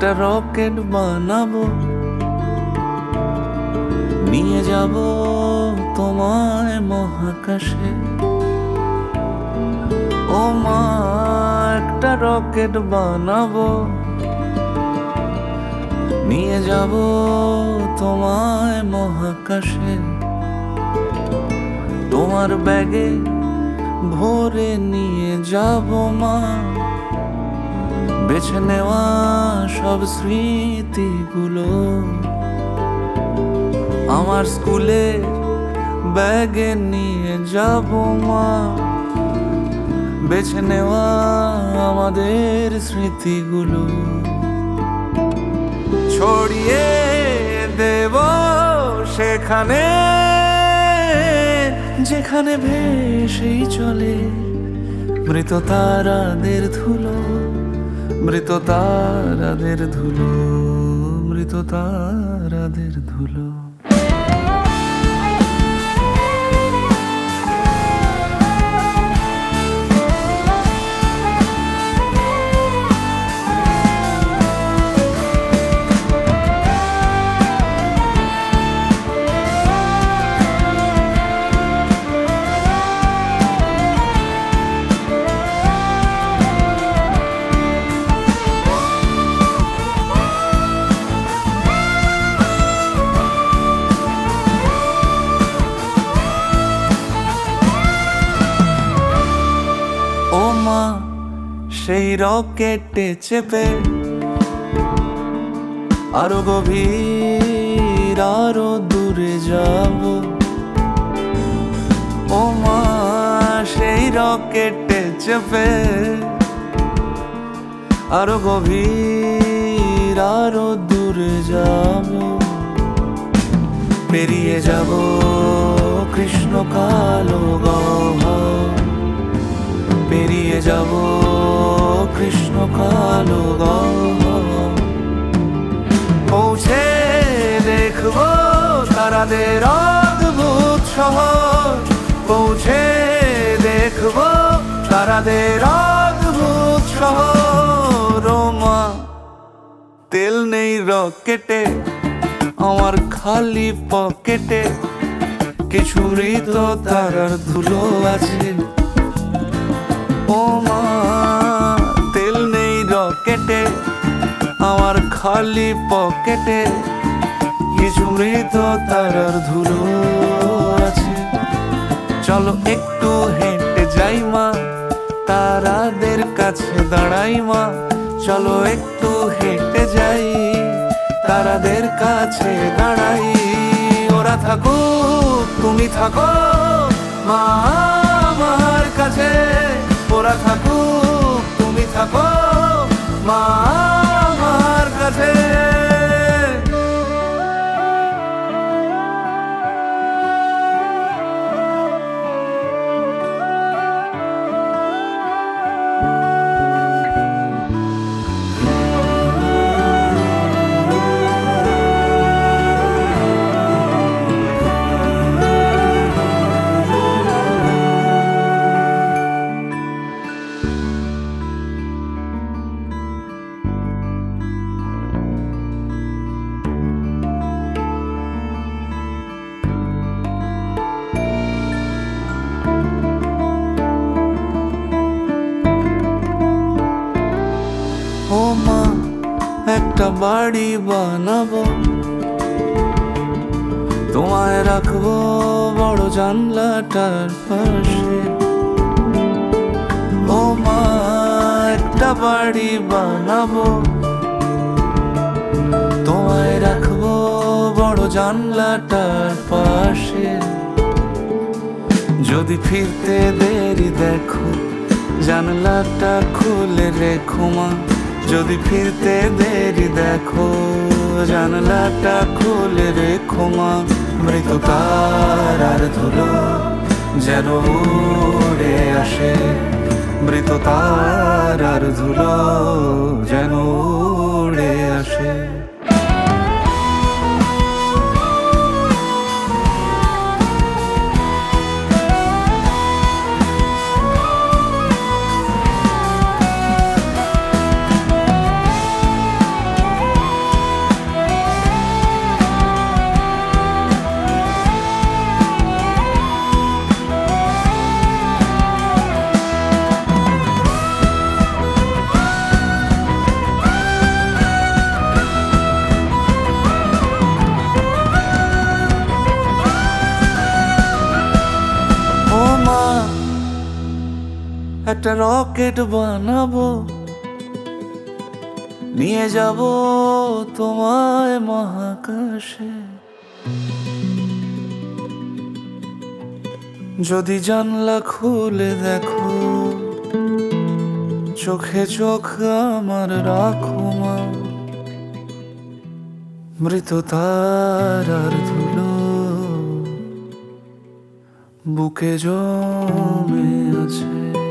একটা রকেট বানাবো, নিয়ে যাব তোমায় মহাকাশে। ও মা, একটা রকেট বানাবো, নিয়ে যাব তোমায় মহাকাশে। তোমার ব্যাগে ভরে নিয়ে যাব মা, বেছে নেওয়া সব স্মৃতিগুলো। আমার স্কুলে ব্যাগে নিয়ে যাব মা, বেছে নেওয়া আমাদের স্মৃতিগুলো। ছড়িয়ে দেব সেখানে যেখানে ভেসেই চলে মৃত তারাদের ধুলো, মৃত তারাদের ধুলো, মৃত তারাদের ধুলো। ও মা, সেই রকেটে চেপে আরো গভীর আরো দূরে যাব। ও মা, সেই রকেটে চেপে আরো গভীর আরো দূরে যাব। পেরিয়ে যাব কৃষ্ণ কালো গহ্বর, পেরিয়ে যাব কৃষ্ণ কালো গহ্বর। পৌঁছে দেখব তারাদের অদ্ভুত শহর, পৌঁছে দেখব তারাদের অদ্ভুত শহর। ও মা, তেল নেই রকেটে, আমার খালি পকেটে কিছু মৃত তারার ধুলো আছে। ও মা, তেল নেই রকেটে, আমার খালি পকেটে কিছু মৃত তারার ধুলো আছে। চলো একটু হেঁটে যাই মা, তারাদের কাছে দাঁড়াই মা। চলো একটু হেঁটে যাই, তারাদের কাছে দাঁড়াই। ওরা থাকুক, তুমি থাকো মা আমার কাছে। ওরা থাকুক, তুমি থাকো মা আমার কাছে। ও মা, একটা বাড়ি বানাবো, তোমায় রাখবো বড় জানলাটার পাশে। ও মা, একটা বাড়ি বানাবো, তোমায় রাখবো বড় জানলাটার পাশে। যদি ফিরতে দেরি দেখো জানলাটা খুলে রেখো মা। যদি ফিরতে দেরি দেখো জানলাটা খুলে রেখো মা। মৃত তারার ধুলো যেন উড়ে আসে, মৃত তারার ধুলো যেন উড়ে আসে। একটা রকেট বানাবো, নিয়ে যাব তোমায় মহাকাশে। যদি জানলা খুলে দেখো, চোখে চোখ আমার রাখো মা। মৃত তারার ধুলো বুকে জমে আছে।